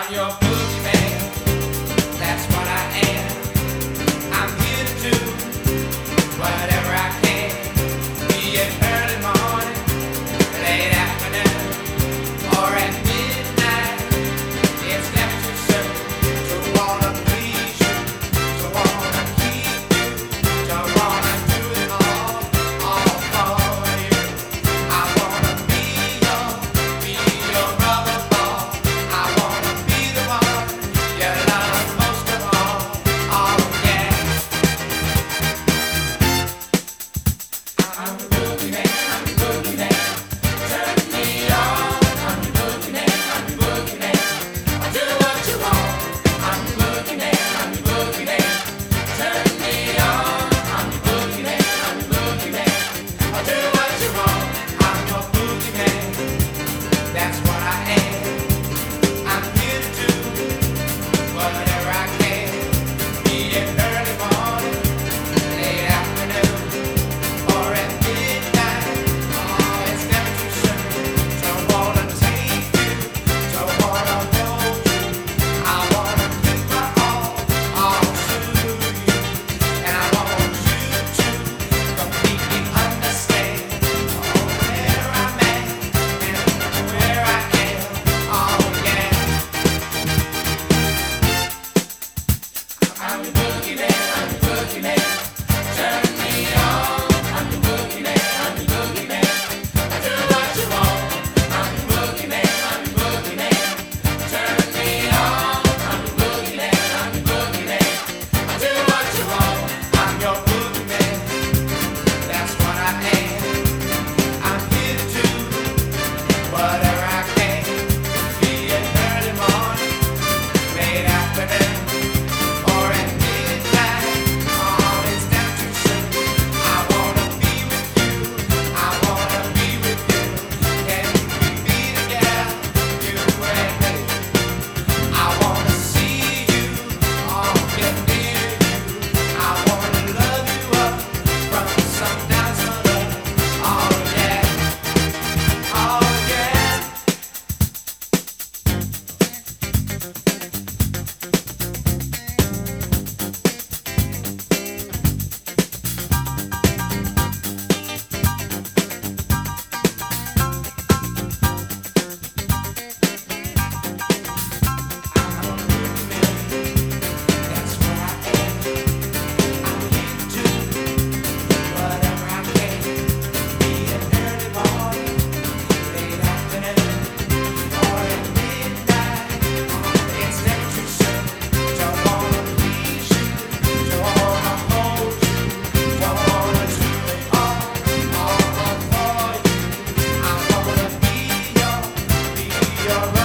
I'm your boogeyman. That's what I am. I'm here to do whatever I can. Be it early morning, late afternoon, or at midnight. It's never too soon to wanna please you, to wanna keep you, to wanna do it all for you. I wanna be your rubber ball. I wanna be the one you love most of all. Oh yeah. I'm the boogeyman. I'm the boogeyman. Turn me on. I'm the boogeyman. I'm the boogeyman. I do what you want. I'm the boogeyman. I'm the boogeyman. Turn me on. I'm the boogeyman. I'm the boogeyman. I do what you want. I'm your boogeyman. That's what I am. I'm here to do whatever I can. Be it early morning, late afternoon, or at midnight. Oh, it's never too soon to wanna take you, to wanna hold you. I wanna give my all to you, and I want you to completely understand where I'm at and where I am. Oh yeah. I'm the boogeyman. I'm the boogeyman. Turn me on. I'm the boogeyman. I'm the boogeyman. I do what you want. I'm the boogeyman. I'm the boogeyman. Turn me on. I'm the boogeyman. I'm the boogeyman. I do what you want. I'm your boogeyman. That's what I am. I'm here to do whatever I can. Be it early morning, late afternoon, or at midnight. Oh, it's never too soon. I wanna be with you. I wanna be with you. Can we be together, you and me? I wanna see you, get near you. I wanna love you up from sundown to sun. Oh yeah, oh yeah. That's what I am. I'm here to do whatever I can. Be it early morning, late afternoon, or at midnight. It's never too soon to wanna please you, to wanna hold you, to wanna do it all for you. I wanna be your